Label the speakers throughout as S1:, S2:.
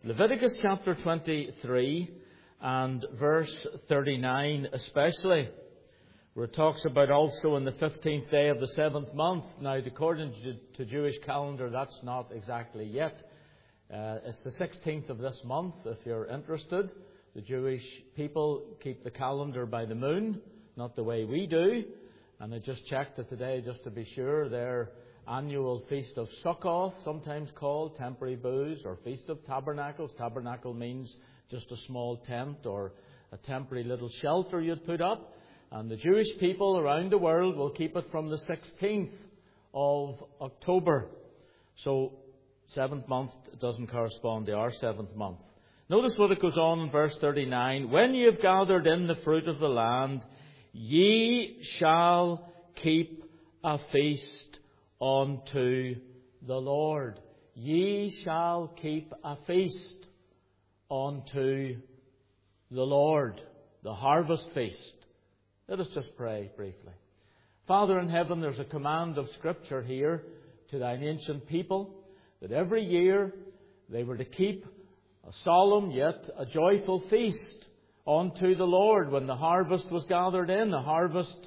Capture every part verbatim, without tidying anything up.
S1: Leviticus chapter twenty-three and verse thirty-nine especially, where it talks about also on the fifteenth day of the seventh month. Now, according to Jewish calendar, that's not exactly yet. Uh, it's the sixteenth of this month, if you're interested. The Jewish people keep the calendar by the moon, not the way we do. And I just checked it today just to be sure. Their annual Feast of Succoth, sometimes called temporary booths, or Feast of Tabernacles. Tabernacle means just a small tent or a temporary little shelter you'd put up. And the Jewish people around the world will keep it from the sixteenth of October. So, seventh month doesn't correspond to our seventh month. Notice what it goes on in verse thirty-nine. When ye have gathered in the fruit of the land, ye shall keep a feast unto the Lord. Ye shall keep a feast unto the Lord. The harvest feast. Let us just pray briefly. Father in heaven, there's a command of Scripture here to thine ancient people that every year they were to keep a solemn yet a joyful feast unto the Lord when the harvest was gathered in, the harvest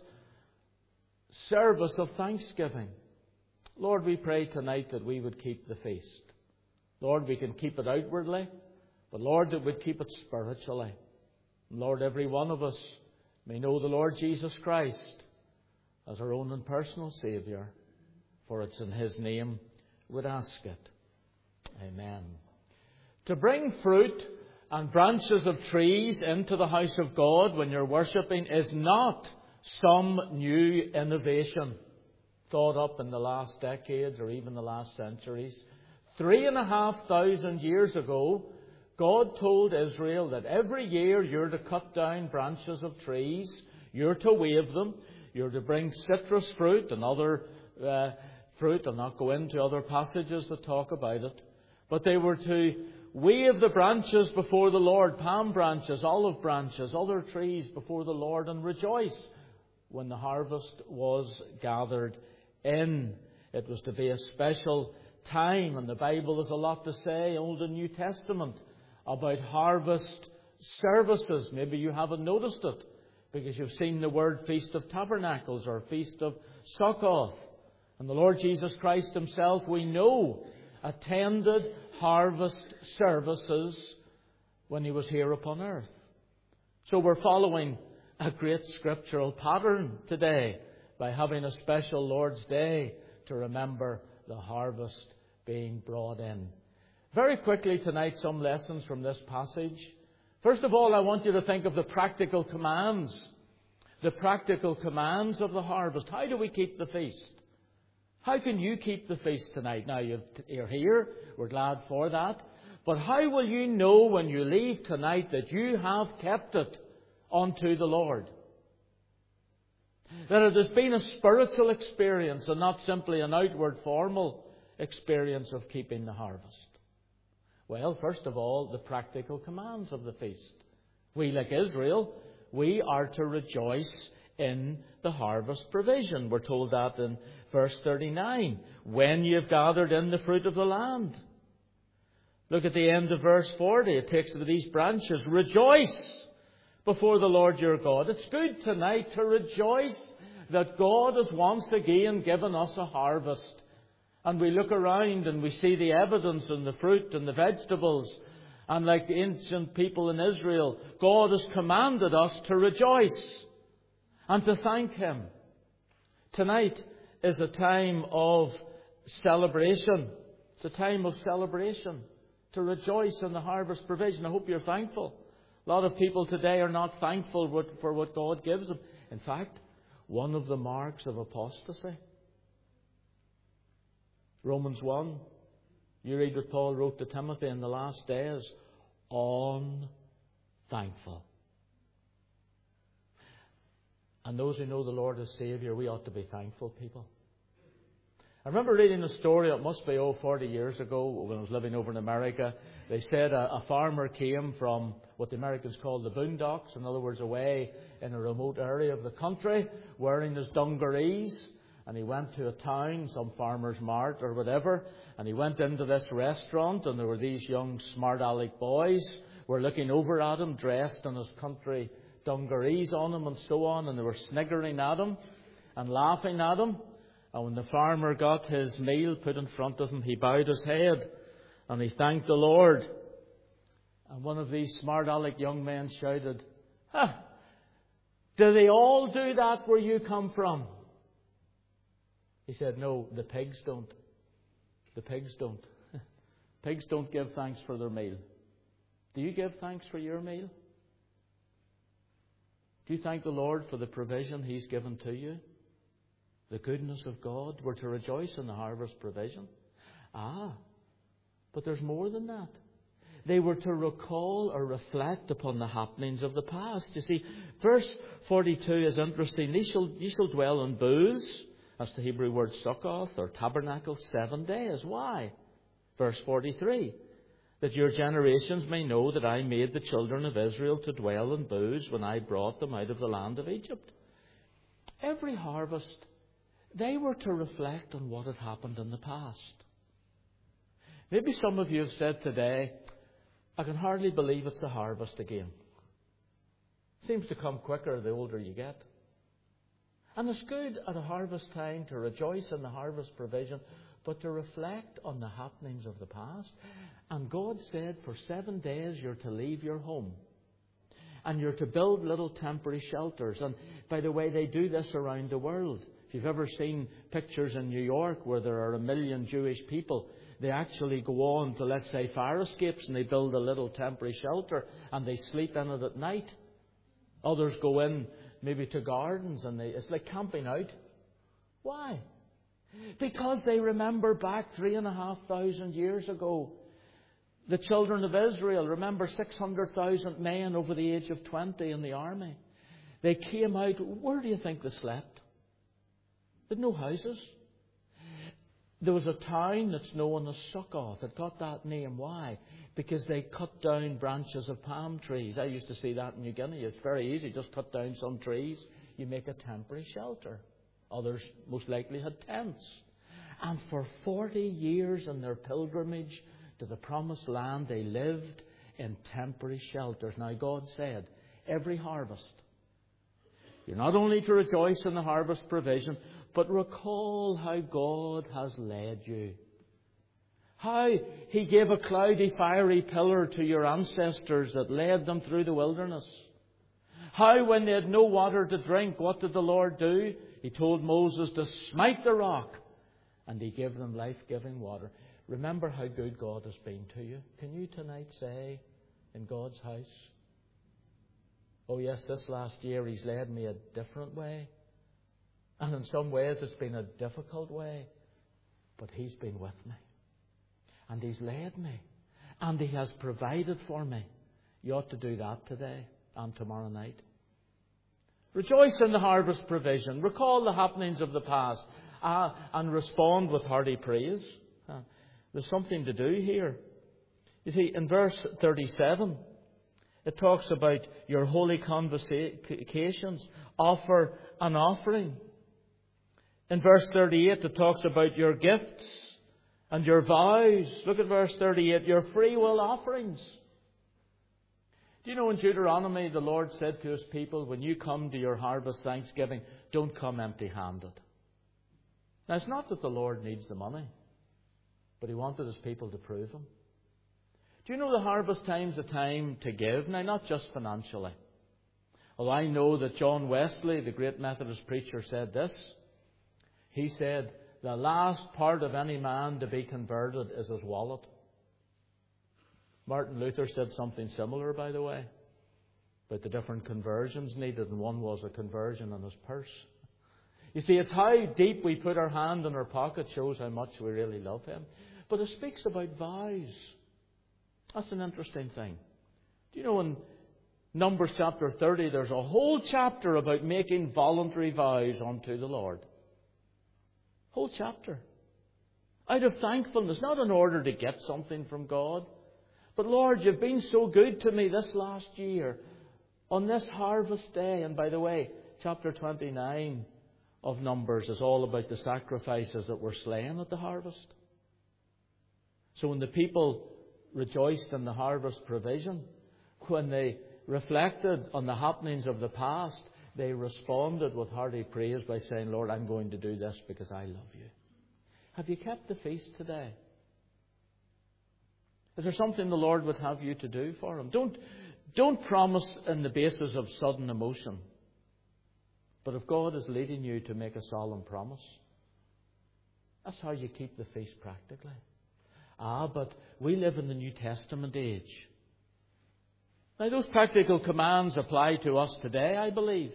S1: service of thanksgiving. Lord, we pray tonight that we would keep the feast. Lord, we can keep it outwardly, but Lord, that we'd keep it spiritually. And Lord, every one of us may know the Lord Jesus Christ as our own and personal Saviour, for it's in His name we'd ask it. Amen. To bring fruit and branches of trees into the house of God when you're worshipping is not some new innovation thought up in the last decades or even the last centuries. Three and a half thousand years ago, God told Israel that every year you're to cut down branches of trees, you're to wave them, you're to bring citrus fruit and other uh, fruit. I'll not go into other passages that talk about it. But they were to wave the branches before the Lord, palm branches, olive branches, other trees before the Lord, and rejoice when the harvest was gathered in. It was to be a special time, and the Bible has a lot to say, Old and New Testament, about harvest services. Maybe you haven't noticed it because you've seen the word Feast of Tabernacles or Feast of Succoth. And the Lord Jesus Christ Himself, we know, attended harvest services when He was here upon earth. So we're following a great scriptural pattern today by having a special Lord's Day to remember the harvest being brought in. Very quickly tonight, some lessons from this passage. First of all, I want you to think of the practical commands. The practical commands of the harvest. How do we keep the feast? How can you keep the feast tonight? Now, you're here. We're glad for that. But how will you know when you leave tonight that you have kept it unto the Lord? That it has been a spiritual experience and not simply an outward formal experience of keeping the harvest. Well, first of all, the practical commands of the feast. We, like Israel, we are to rejoice in the harvest provision. We're told that in verse thirty-nine. When you have gathered in the fruit of the land. Look at the end of verse forty. It takes to these branches. Rejoice before the Lord your God. It's good tonight to rejoice that God has once again given us a harvest. And we look around and we see the evidence in the fruit and the vegetables. And like the ancient people in Israel, God has commanded us to rejoice and to thank Him. Tonight is a time of celebration. It's a time of celebration to rejoice in the harvest provision. I hope you're thankful. A lot of people today are not thankful for what God gives them. In fact, one of the marks of apostasy. Romans one, you read what Paul wrote to Timothy in the last days. Unthankful. And those who know the Lord as Saviour, we ought to be thankful people. I remember reading a story, it must be oh, forty years ago, when I was living over in America. They said a, a farmer came from what the Americans call the boondocks, in other words, away in a remote area of the country, wearing his dungarees. And he went to a town, some farmer's mart or whatever, and he went into this restaurant, and there were these young smart aleck boys were looking over at him, dressed in his country dungarees on him and so on, and they were sniggering at him and laughing at him. And when the farmer got his meal put in front of him, he bowed his head and he thanked the Lord. And one of these smart aleck young men shouted, "Huh, do they all do that where you come from?" He said, "No, the pigs don't. The pigs don't. Pigs don't give thanks for their meal. Do you give thanks for your meal? Do you thank the Lord for the provision He's given to you? The goodness of God? We're to rejoice in the harvest provision. Ah, but there's more than that. They were to recall or reflect upon the happenings of the past. You see, verse forty-two is interesting. Ye shall, ye shall dwell in booths. That's the Hebrew word sukkoth or tabernacle, seven days. Why? Verse forty-three. That your generations may know that I made the children of Israel to dwell in booths when I brought them out of the land of Egypt. Every harvest, they were to reflect on what had happened in the past. Maybe some of you have said today, I can hardly believe it's the harvest again. Seems to come quicker the older you get. And it's good at a harvest time to rejoice in the harvest provision, but to reflect on the happenings of the past. And God said for seven days you're to leave your home. And you're to build little temporary shelters. And by the way, they do this around the world. If you've ever seen pictures in New York where there are a million Jewish people, they actually go on to, let's say, fire escapes, and they build a little temporary shelter and they sleep in it at night. Others go in maybe to gardens, and they, it's like camping out. Why? Because they remember back three and a half thousand years ago. The children of Israel, remember six hundred thousand men over the age of twenty in the army. They came out, where do you think they slept? They had no houses. There was a town that's known as Sukkoth. It got that name. Why? Because they cut down branches of palm trees. I used to see that in New Guinea. It's very easy. Just cut down some trees. You make a temporary shelter. Others most likely had tents. And for forty years in their pilgrimage to the promised land, they lived in temporary shelters. Now God said, every harvest, you're not only to rejoice in the harvest provision, but recall how God has led you. How He gave a cloudy, fiery pillar to your ancestors that led them through the wilderness. How when they had no water to drink, what did the Lord do? He told Moses to smite the rock, and He gave them life-giving water. Remember how good God has been to you. Can you tonight say in God's house, oh yes, this last year He's led me a different way. And in some ways it's been a difficult way. But He's been with me. And He's led me. And He has provided for me. You ought to do that today and tomorrow night. Rejoice in the harvest provision. Recall the happenings of the past. Uh, and respond with hearty praise. Uh, there's something to do here. You see, in verse thirty-seven, it talks about your holy convocations. Offer an offering. In verse thirty-eight, it talks about your gifts and your vows. Look at verse thirty-eight, your free will offerings. Do you know in Deuteronomy, the Lord said to His people, when you come to your harvest thanksgiving, don't come empty-handed. Now, it's not that the Lord needs the money, but He wanted His people to prove Him. Do you know the harvest time's a time to give? Now, not just financially. Well, I know that John Wesley, the great Methodist preacher, said this. He said, the last part of any man to be converted is his wallet. Martin Luther said something similar, by the way, about the different conversions needed, and one was a conversion in his purse. You see, it's how deep we put our hand in our pocket shows how much we really love Him. But it speaks about vows. That's an interesting thing. Do you know in Numbers chapter thirty, there's a whole chapter about making voluntary vows unto the Lord. Whole chapter. Out of thankfulness, not in order to get something from God. But Lord, You've been so good to me this last year. On this harvest day, and by the way, chapter twenty-nine of Numbers is all about the sacrifices that were slain at the harvest. So when the people rejoiced in the harvest provision, when they reflected on the happenings of the past, they responded with hearty praise by saying, Lord, I'm going to do this because I love you. Have you kept the feast today? Is there something the Lord would have you to do for Him? Don't, don't promise on the basis of sudden emotion. But if God is leading you to make a solemn promise, that's how you keep the feast practically. Ah, but we live in the New Testament age. Now, those practical commands apply to us today, I believe.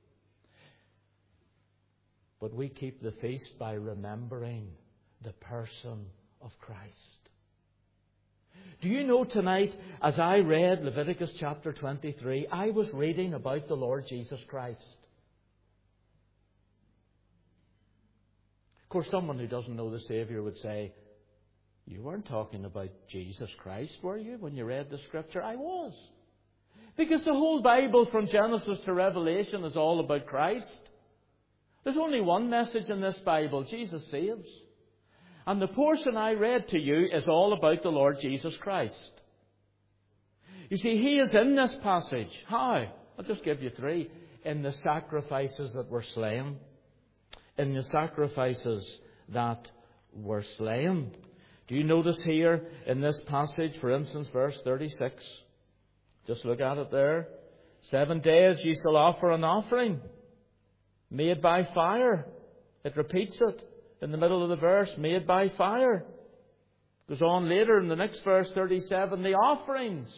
S1: But we keep the feast by remembering the person of Christ. Do you know tonight, as I read Leviticus chapter twenty-three, I was reading about the Lord Jesus Christ. Of course, someone who doesn't know the Saviour would say, you weren't talking about Jesus Christ, were you, when you read the Scripture? I was. Because the whole Bible from Genesis to Revelation is all about Christ. There's only one message in this Bible: Jesus saves. And the portion I read to you is all about the Lord Jesus Christ. You see, He is in this passage. How? I'll just give you three. In the sacrifices that were slain. In the sacrifices that were slain. Do you notice here in this passage, for instance, verse thirty-six? Just look at it there. Seven days ye shall offer an offering made by fire. It repeats it in the middle of the verse, made by fire. Goes on later in the next verse, thirty-seven, the offerings.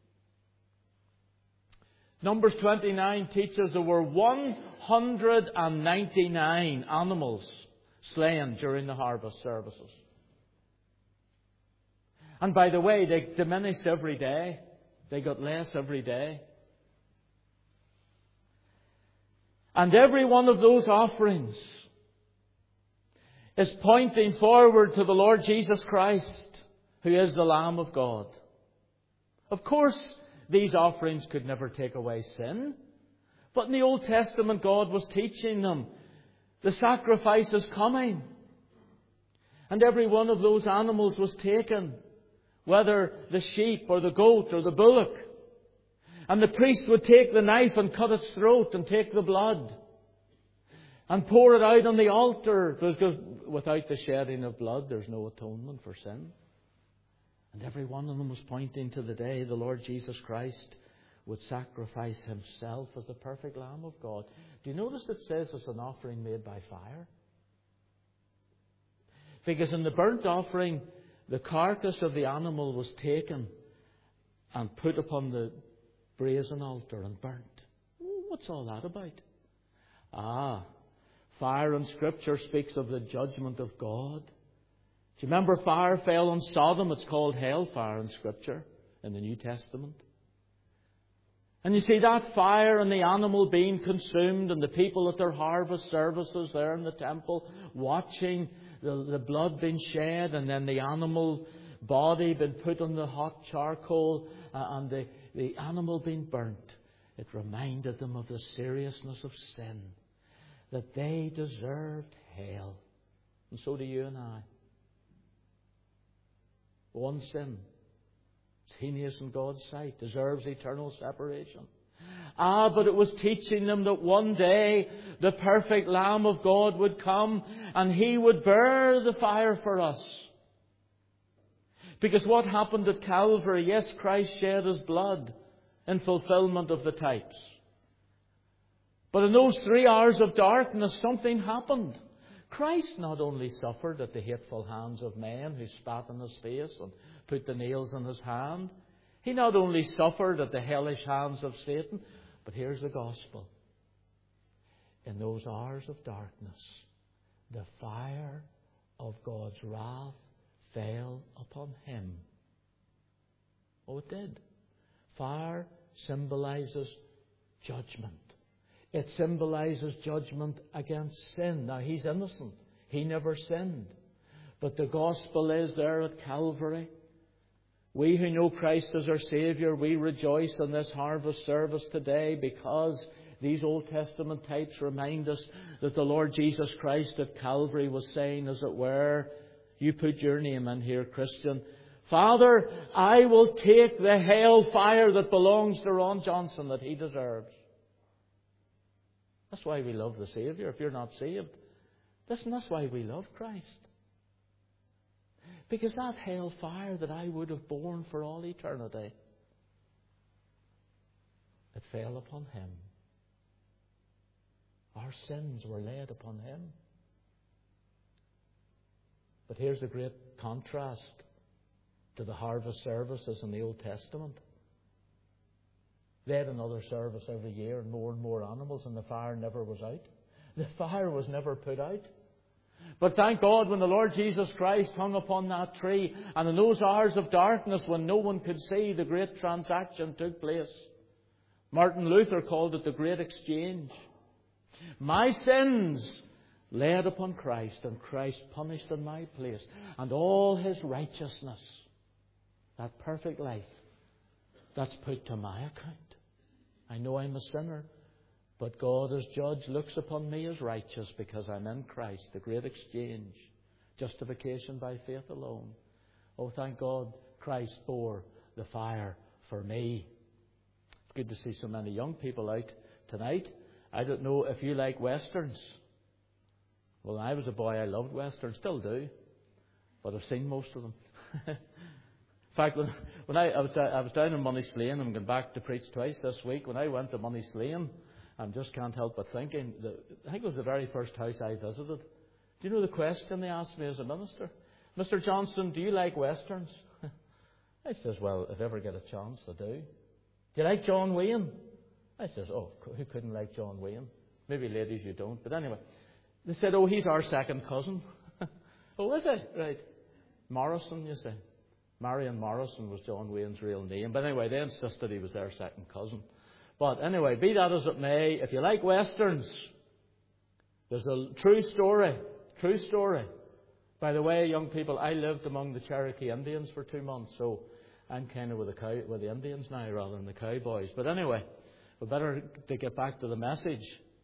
S1: Numbers twenty-nine teaches there were one hundred ninety-nine animals slain during the harvest services. And by the way, they diminished every day. They got less every day. And every one of those offerings is pointing forward to the Lord Jesus Christ, who is the Lamb of God. Of course, these offerings could never take away sin. But in the Old Testament, God was teaching them the sacrifice is coming. And every one of those animals was taken, whether the sheep or the goat or the bullock. And the priest would take the knife and cut its throat and take the blood and pour it out on the altar, because without the shedding of blood there's no atonement for sin. And every one of them was pointing to the day the Lord Jesus Christ would sacrifice Himself as the perfect Lamb of God. Do you notice it says it's an offering made by fire? Because in the burnt offering, the carcass of the animal was taken and put upon the brazen altar and burnt. What's all that about? Ah, fire in Scripture speaks of the judgment of God. Do you remember fire fell on Sodom? It's called hellfire in Scripture in the New Testament. And you see that fire and the animal being consumed and the people at their harvest services there in the temple watching the, the blood being shed and then the animal body being put on the hot charcoal uh, and the, the animal being burnt. It reminded them of the seriousness of sin, that they deserved hell. And so do you and I. One sin, it's heinous in God's sight, deserves eternal separation. Ah, but it was teaching them that one day the perfect Lamb of God would come and He would bear the fire for us. Because what happened at Calvary? Yes, Christ shed His blood in fulfillment of the types. But in those three hours of darkness, something happened. Christ not only suffered at the hateful hands of men who spat in His face and put the nails in His hand. He not only suffered at the hellish hands of Satan, but here's the gospel. In those hours of darkness, the fire of God's wrath fell upon Him. Oh, it did. Fire symbolizes judgment. It symbolizes judgment against sin. Now, He's innocent. He never sinned. But the gospel is there at Calvary. We who know Christ as our Saviour, we rejoice in this harvest service today because these Old Testament types remind us that the Lord Jesus Christ at Calvary was saying, as it were, you put your name in here, Christian, Father, I will take the hell fire that belongs to Ron Johnson that he deserves. That's why we love the Saviour. If you're not saved, listen, that's why we love Christ. Because that hell fire that I would have borne for all eternity, it fell upon Him. Our sins were laid upon Him. But here's a great contrast to the harvest services in the Old Testament. They had another service every year and more and more animals, and the fire never was out. The fire was never put out. But thank God when the Lord Jesus Christ hung upon that tree, and in those hours of darkness when no one could see, the great transaction took place. Martin Luther called it the Great Exchange. My sins laid upon Christ, and Christ punished in my place. And all His righteousness, that perfect life, that's put to my account. I know I'm a sinner, but God as judge looks upon me as righteous because I'm in Christ, the great exchange. Justification by faith alone. Oh, thank God Christ bore the fire for me. It's good to see so many young people out tonight. I don't know if you like westerns. Well, when I was a boy, I loved westerns, still do, but I've seen most of them. In fact, when, when I, I, was, I was down in Moneyslane, I'm going back to preach twice this week. When I went to Moneyslane, I just can't help but thinking, that, I think it was the very first house I visited. Do you know the question they asked me as a minister? Mister Johnson, do you like westerns? I says, well, if I ever get a chance, I do. Do you like John Wayne? I says, oh, who couldn't like John Wayne? Maybe ladies you don't, but anyway. They said, oh, he's our second cousin. Oh, is he? Right. Morrison, you say. Marion Morrison was John Wayne's real name. But anyway, they insisted he was their second cousin. But anyway, be that as it may, if you like westerns, there's a true story. True story. By the way, young people, I lived among the Cherokee Indians for two months, so I'm kind of with the, cow, with the Indians now rather than the cowboys. But anyway, we better to get back to the message.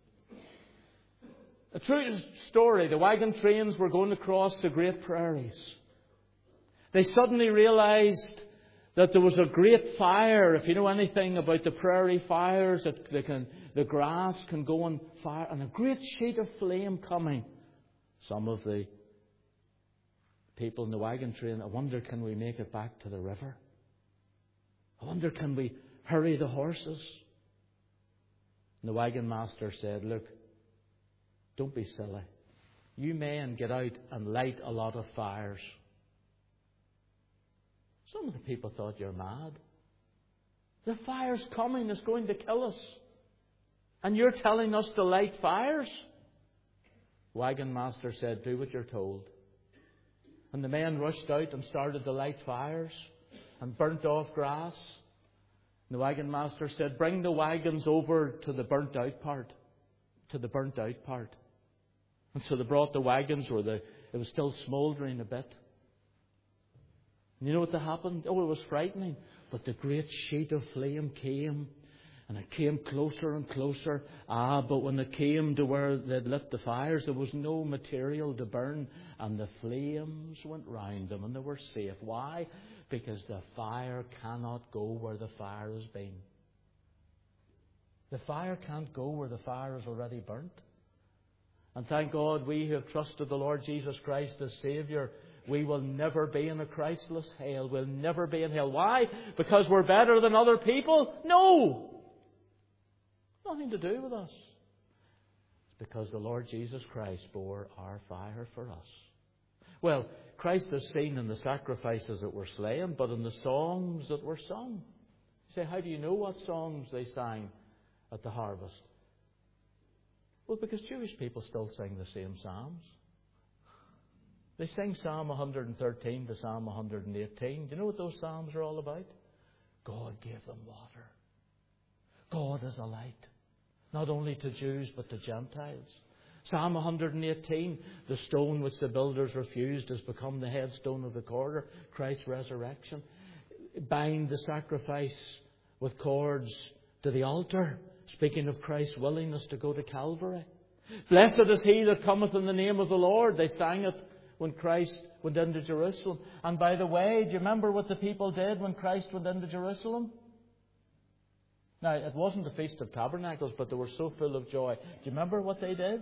S1: A true story. The wagon trains were going across the great prairies. They suddenly realized that there was a great fire. If you know anything about the prairie fires, that they can, the grass can go on fire, and a great sheet of flame coming. Some of the people in the wagon train, I wonder, can we make it back to the river? I wonder, can we hurry the horses? And the wagon master said, look, don't be silly. You men get out and light a lot of fires. Some of the people thought, you're mad. The fire's coming, it's going to kill us. And you're telling us to light fires? Wagon master said, do what you're told. And the men rushed out and started to light fires and burnt off grass. And the wagon master said, bring the wagons over to the burnt out part. To the burnt out part. And so they brought the wagons where the, it was still smouldering a bit. And you know what happened? Oh, it was frightening. But the great sheet of flame came. And it came closer and closer. Ah, but when it came to where they'd lit the fires, there was no material to burn. And the flames went round them and they were safe. Why? Because the fire cannot go where the fire has been. The fire can't go where the fire is already burnt. And thank God we who have trusted the Lord Jesus Christ as Saviour, we will never be in a Christless hell. We'll never be in hell. Why? Because we're better than other people? No! Nothing to do with us. It's because the Lord Jesus Christ bore our fire for us. Well, Christ is seen in the sacrifices that were slain, but in the songs that were sung. You say, how do you know what songs they sang at the harvest? Well, because Jewish people still sing the same psalms. They sing Psalm one hundred thirteen to Psalm one hundred eighteen. Do you know what those psalms are all about? God gave them water. God is a light, not only to Jews but to Gentiles. Psalm one hundred eighteen, the stone which the builders refused has become the headstone of the corner, Christ's resurrection. Bind the sacrifice with cords to the altar. speaking of Christ's willingness to go to Calvary. Blessed is he that cometh in the name of the Lord. They sang it when Christ went into Jerusalem. And by the way, do you remember what the people did when Christ went into Jerusalem? Now, it wasn't the Feast of Tabernacles, but they were so full of joy. Do you remember what they did?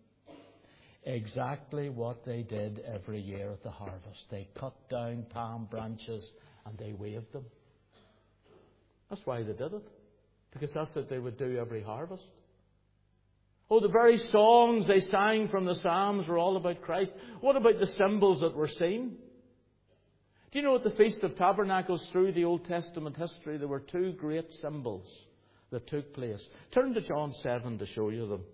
S1: Exactly what they did every year at the harvest. They cut down palm branches and they waved them. That's why they did it. Because that's what they would do every harvest. Oh, the very songs they sang from the Psalms were all about Christ. What about the symbols that were seen? Do you know at the Feast of Tabernacles through the Old Testament history there were two great symbols that took place? Turn to John seven to show you them.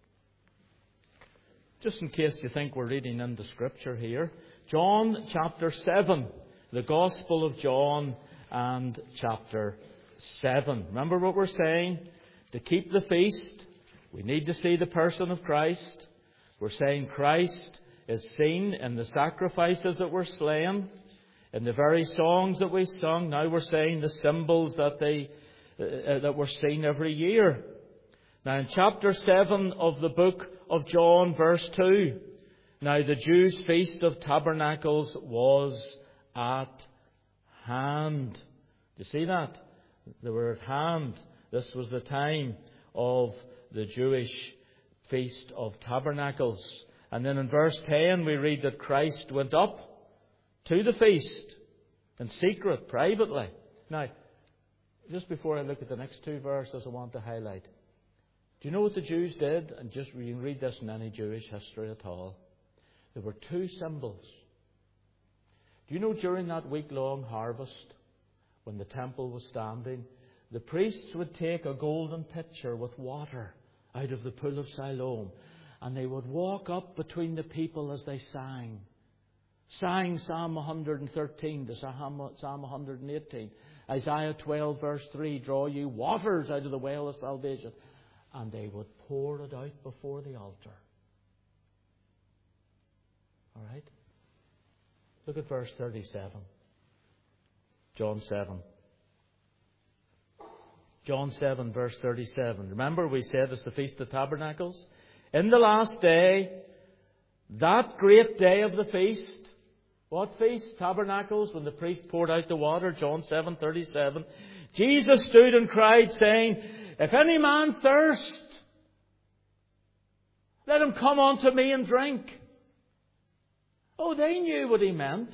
S1: Just in case you think we're reading into Scripture here. John chapter seven. The Gospel of John and chapter seven. Remember what we're saying? To keep the feast, we need to see the person of Christ. We're saying Christ is seen in the sacrifices that were slain, in the very songs that we sung. Now we're saying the symbols that they uh, that were seen every year. Now in chapter seven of the book of John, verse two. Now the Jews' feast of tabernacles was at hand. Do you see that? They were at hand. This was the time of the Jewish feast of tabernacles. And then in verse ten we read that Christ went up to the feast in secret, privately. Now, just before I look at the next two verses, I want to highlight. Do you know what the Jews did? And just you can read this in any Jewish history at all. There were two symbols. Do you know during that week-long harvest, when the temple was standing, the priests would take a golden pitcher with water out of the pool of Siloam, and they would walk up between the people as they sang. Sang Psalm one hundred thirteen to Psalm one hundred eighteen. Isaiah twelve verse three, draw you waters out of the well of salvation. And they would pour it out before the altar. All right? Look at verse thirty-seven. John seven. John seven verse thirty-seven. Remember we said it's the Feast of Tabernacles. In the last day, that great day of the feast. What feast? Tabernacles, when the priest poured out the water. John seven thirty-seven. Jesus stood and cried, saying, if any man thirst, let him come unto me and drink. Oh, they knew what he meant.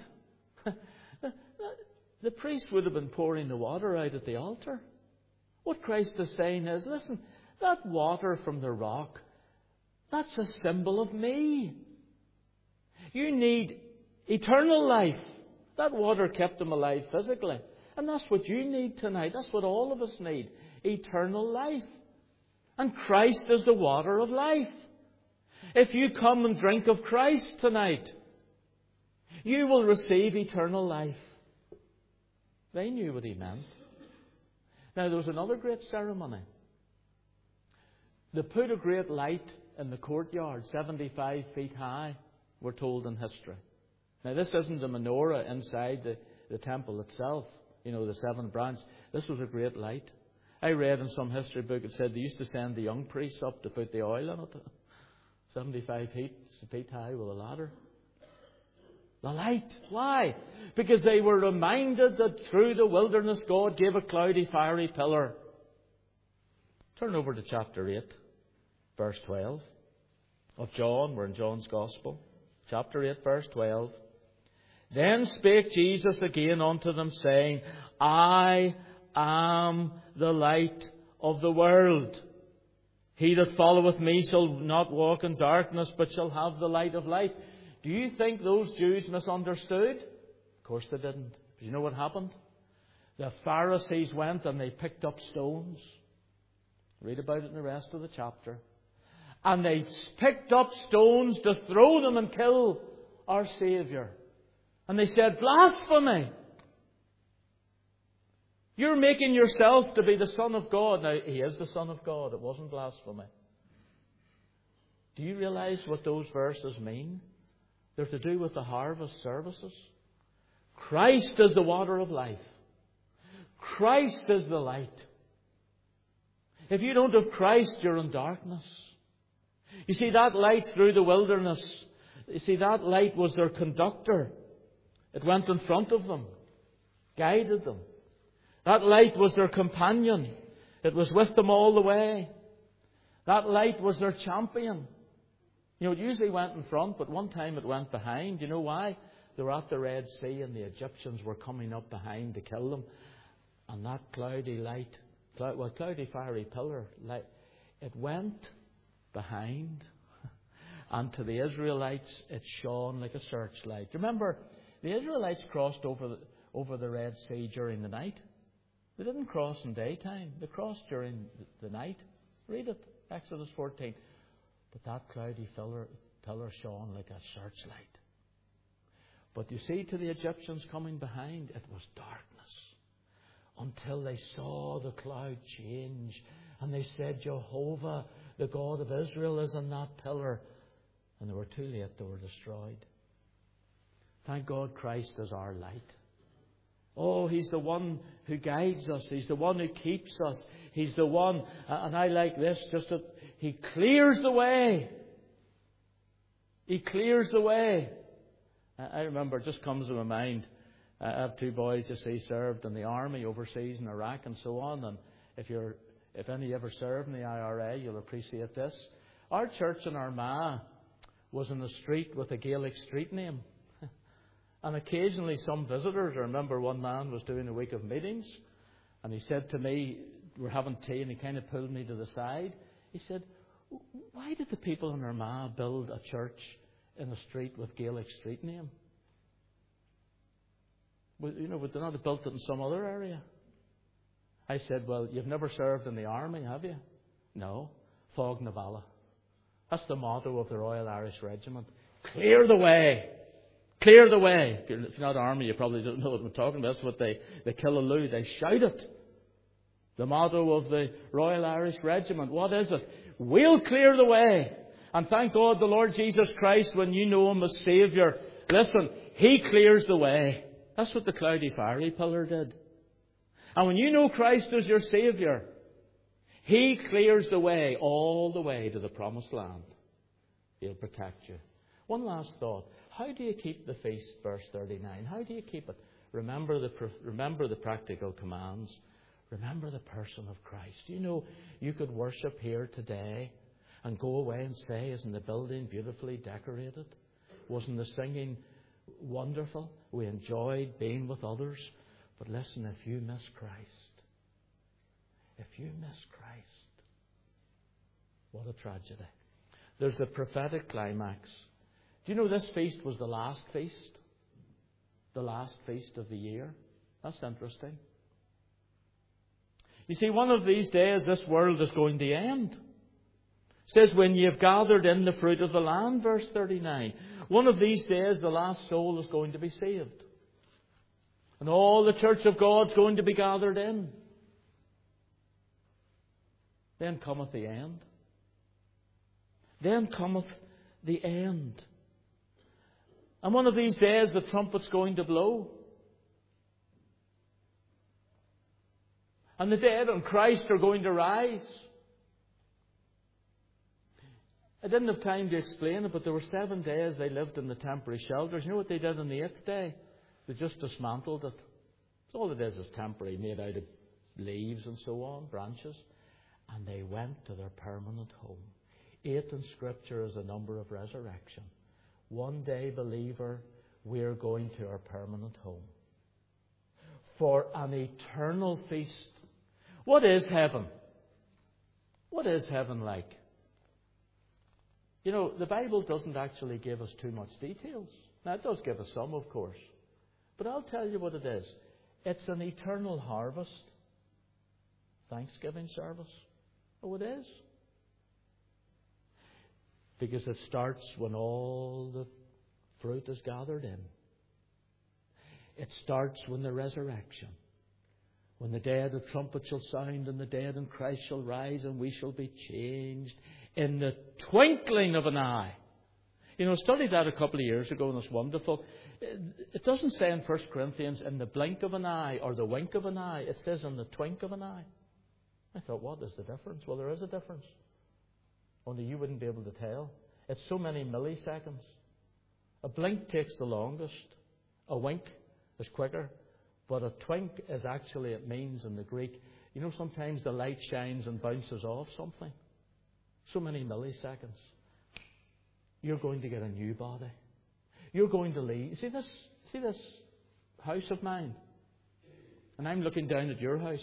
S1: The priest would have been pouring the water out at the altar. What Christ is saying is, listen, that water from the rock, that's a symbol of me. You need eternal life. That water kept him alive physically. And that's what you need tonight. That's what all of us need. Eternal life. And Christ is the water of life. If you come and drink of Christ tonight, you will receive eternal life. They knew what he meant. Now there was another great ceremony. They put a great light in the courtyard, seventy-five feet high, we're told in history. Now this isn't the menorah inside the, the temple itself, you know, the seven branches. This was a great light. I read in some history book it said they used to send the young priests up to put the oil in it. seventy-five feet, feet high with a ladder. The light. Why? Because they were reminded that through the wilderness God gave a cloudy, fiery pillar. Turn over to chapter eight, verse twelve of John. We're in John's Gospel. Chapter eight, verse twelve. Then spake Jesus again unto them, saying, I am the light of the world. He that followeth me shall not walk in darkness, but shall have the light of life. Do you think those Jews misunderstood? Of course they didn't. But you know what happened? The Pharisees went and they picked up stones. Read about it in the rest of the chapter. And they picked up stones to throw them and kill our Saviour. And they said, blasphemy! You're making yourself to be the Son of God. Now, He is the Son of God. It wasn't blasphemy. Do you realize what those verses mean? They're to do with the harvest services. Christ is the water of life. Christ is the light. If you don't have Christ, you're in darkness. You see, that light through the wilderness, you see, that light was their conductor. It went in front of them, guided them. That light was their companion. It was with them all the way. That light was their champion. You know, it usually went in front, but one time it went behind. You know why? They were at the Red Sea and the Egyptians were coming up behind to kill them. And that cloudy light, cloud, well, cloudy fiery pillar, light, it went behind. And to the Israelites, it shone like a searchlight. Remember, the Israelites crossed over the, over the Red Sea during the night. They didn't cross in daytime. They crossed during the night. Read it, Exodus fourteen. But that cloudy pillar, pillar shone like a searchlight. But you see, to the Egyptians coming behind, it was darkness. Until they saw the cloud change. And they said, Jehovah, the God of Israel, is in that pillar. And they were too late. They were destroyed. Thank God Christ is our light. Oh, He's the one who guides us. He's the one who keeps us. He's the one, and I like this, just that He clears the way. He clears the way. I remember, it just comes to my mind, I have two boys, you see, served in the army overseas in Iraq and so on. And if you're, if any ever served in the I R A, you'll appreciate this. Our church in Armagh was in the street with a Gaelic street name. And occasionally some visitors, I remember one man was doing a week of meetings, and he said to me, we're having tea, and he kind of pulled me to the side. He said, why did the people in Armagh build a church in the street with Gaelic street name? Well, you know, would they not have built it in some other area? I said, well, you've never served in the army, have you? No. Fog na Balla. That's the motto of the Royal Irish Regiment. Clear the way. Clear the way. If you're not army, you probably don't know what I'm talking about. That's what they, they Killaloo, they shout it. The motto of the Royal Irish Regiment. What is it? We'll clear the way. And thank God the Lord Jesus Christ, when you know Him as Saviour, listen, He clears the way. That's what the cloudy fiery pillar did. And when you know Christ as your Saviour, He clears the way all the way to the promised land. He'll protect you. One last thought. How do you keep the feast, verse thirty-nine? How do you keep it? Remember the, remember the practical commands. Remember the person of Christ. You know, you could worship here today and go away and say, isn't the building beautifully decorated? Wasn't the singing wonderful? We enjoyed being with others. But listen, if you miss Christ, if you miss Christ, what a tragedy. There's the prophetic climax. Do you know this feast was the last feast? The last feast of the year? That's interesting. You see, one of these days this world is going to end. It says, when ye have gathered in the fruit of the land, verse thirty-nine. One of these days the last soul is going to be saved. And all the church of God's going to be gathered in. Then cometh the end. Then cometh the end. And one of these days the trumpet's going to blow. And the dead in Christ are going to rise. I didn't have time to explain it, but there were seven days they lived in the temporary shelters. You know what they did on the eighth day? They just dismantled it. All it is is temporary, made out of leaves and so on, branches. And they went to their permanent home. Eight in Scripture is the number of resurrection. One day, believer, we're going to our permanent home. For an eternal feast. What is heaven? What is heaven like? You know, the Bible doesn't actually give us too much details. Now, it does give us some, of course. But I'll tell you what it is. It's an eternal harvest. Thanksgiving service. Oh, it is. Because it starts when all the fruit is gathered in. It starts when the resurrection. When the day the trumpet shall sound and the dead in Christ shall rise and we shall be changed in the twinkling of an eye. You know, I studied that a couple of years ago and it's wonderful. It doesn't say in First Corinthians in the blink of an eye or the wink of an eye. It says in the twink of an eye. I thought, what is the difference? Well, there is a difference. Only you wouldn't be able to tell. It's so many milliseconds. A blink takes the longest. A wink is quicker. But a twink is actually, it means in the Greek, you know, sometimes the light shines and bounces off something. So many milliseconds. You're going to get a new body. You're going to leave. See this, see this house of mine? And I'm looking down at your house.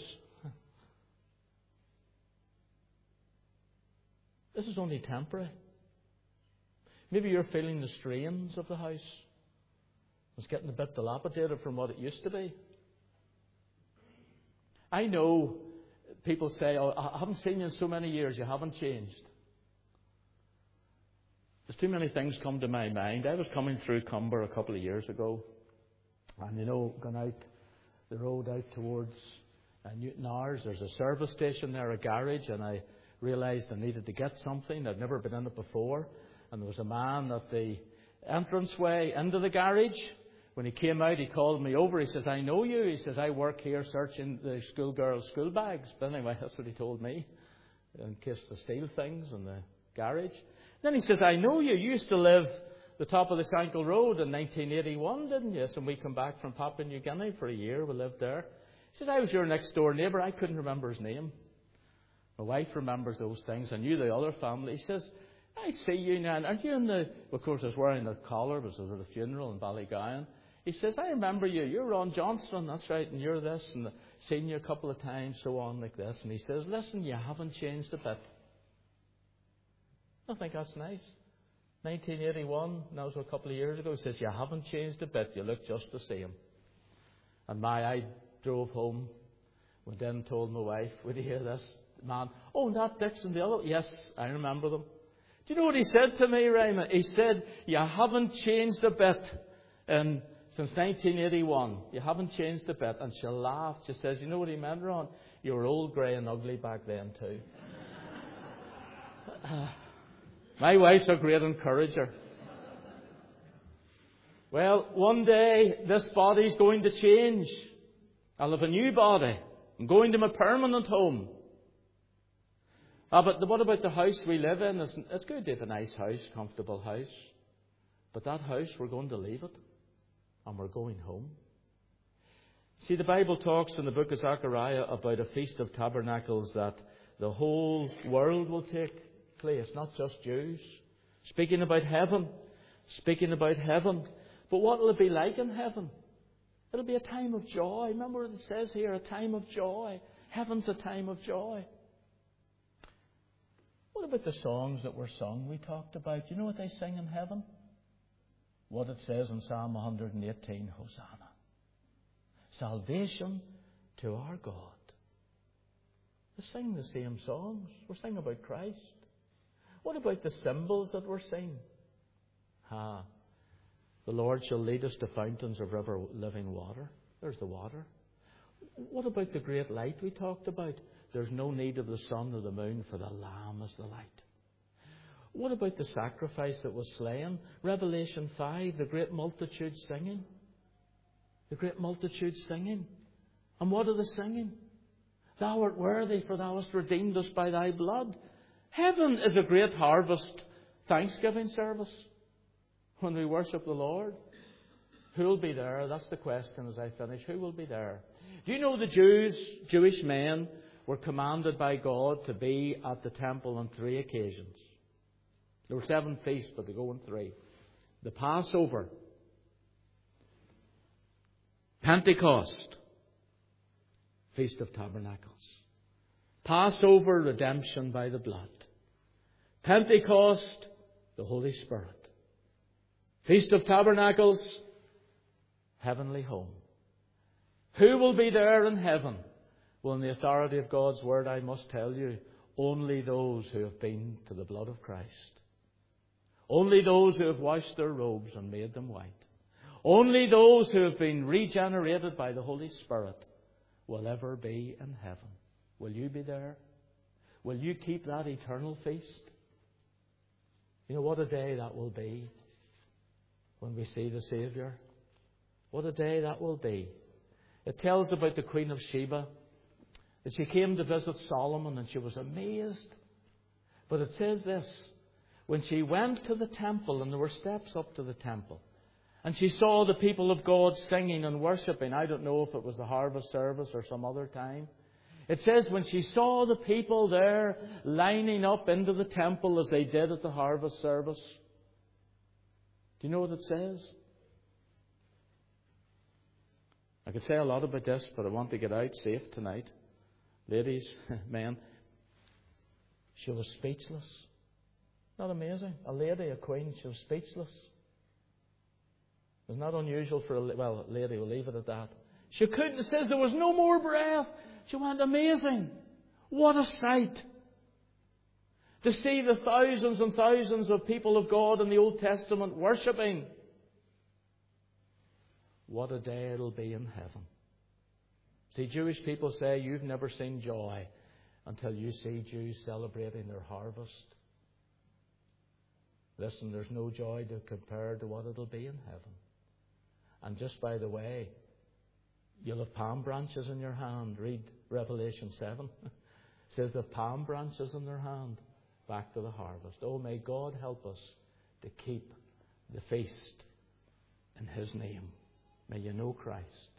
S1: This is only temporary. Maybe you're feeling the strains of the house. It's getting a bit dilapidated from what it used to be. I know people say, oh, I haven't seen you in so many years, you haven't changed. There's too many things come to my mind. I was coming through Cumber a couple of years ago, and you know, going out the road out towards uh, Newton Ours, there's a service station there, a garage, and I realised I needed to get something. I'd never been in it before, and there was a man at the entranceway into the garage. When he came out, he called me over. He says, I know you. He says, I work here searching the schoolgirls' school bags. But anyway, that's what he told me, in case they steal things in the garage. Then he says, I know you. You used to live the top of the Shankill Road in nineteen eighty-one, didn't you? And we come back from Papua New Guinea for a year. We lived there. He says, I was your next door neighbour. I couldn't remember his name. My wife remembers those things. I knew the other family. He says, I see you now. Aren't you in the... Of course, I was wearing a collar because I was at a funeral in Ballygowan. He says, I remember you. You're Ron Johnson. That's right. And you're this. And I've seen you a couple of times, so on like this. And he says, listen, you haven't changed a bit. I think that's nice. nineteen eighty-one, that was a couple of years ago. He says, you haven't changed a bit. You look just the same. And my, I drove home. Went in and told my wife, would you hear this? Man, oh, that Dixon, the other. Yes, I remember them. Do you know what he said to me, Raymond? He said, you haven't changed a bit in, since nineteen eighty-one. You haven't changed a bit. And she laughed. She says, you know what he meant, Ron? You were old, grey and ugly back then too. My wife's a great encourager. Well, one day this body's going to change. I'll have a new body. I'm going to my permanent home. Ah, but what about the house we live in? It's, it's good to have a nice house, comfortable house. But that house, we're going to leave it. And we're going home. See, the Bible talks in the book of Zechariah about a Feast of Tabernacles that the whole world will take place, not just Jews. Speaking about heaven. Speaking about heaven. But what will it be like in heaven? It'll be a time of joy. Remember what it says here, a time of joy. Heaven's a time of joy. What about the songs that were sung we talked about? You know what they sing in heaven? What it says in Psalm one hundred eighteen, Hosanna. Salvation to our God. They sing the same songs. We're singing about Christ. What about the symbols that we're singing? Ah, the Lord shall lead us to fountains of river living water. There's the water. What about the great light we talked about? There's no need of the sun or the moon, for the Lamb is the light. What about the sacrifice that was slain? Revelation five, the great multitude singing. The great multitude singing. And what are they singing? Thou art worthy, for thou hast redeemed us by thy blood. Heaven is a great harvest Thanksgiving service when we worship the Lord. Who will be there? That's the question as I finish. Who will be there? Do you know the Jews, Jewish men, were commanded by God to be at the temple on three occasions? There were seven feasts, but they go on three. The Passover, Pentecost, Feast of Tabernacles. Passover, redemption by the blood. Pentecost, the Holy Spirit. Feast of Tabernacles, heavenly home. Who will be there in heaven? Well, in the authority of God's Word, I must tell you, only those who have been to the blood of Christ. Only those who have washed their robes and made them white. Only those who have been regenerated by the Holy Spirit will ever be in heaven. Will you be there? Will you keep that eternal feast? You know what a day that will be when we see the Saviour. What a day that will be. It tells about the Queen of Sheba. that she came to visit Solomon and she was amazed. But it says this, when she went to the temple, and there were steps up to the temple, and she saw the people of God singing and worshipping. I don't know if it was the harvest service or some other time. It says when she saw the people there lining up into the temple as they did at the harvest service. Do you know what it says? I could say a lot about this, but I want to get out safe tonight. Ladies, men, she was speechless. Not amazing? A lady, a queen, she was speechless. It's not unusual for a, well, a lady, we'll leave it at that. She couldn't, it says there was no more breath. She went, amazing. What a sight. To see the thousands and thousands of people of God in the Old Testament worshipping. What a day it'll be in heaven. See, Jewish people say you've never seen joy until you see Jews celebrating their harvest. Listen, there's no joy to compare to what it'll be in heaven. And just by the way, you'll have palm branches in your hand. Read Revelation seven. It says the palm branches in their hand back to the harvest. Oh, may God help us to keep the feast in His name. May you know Christ.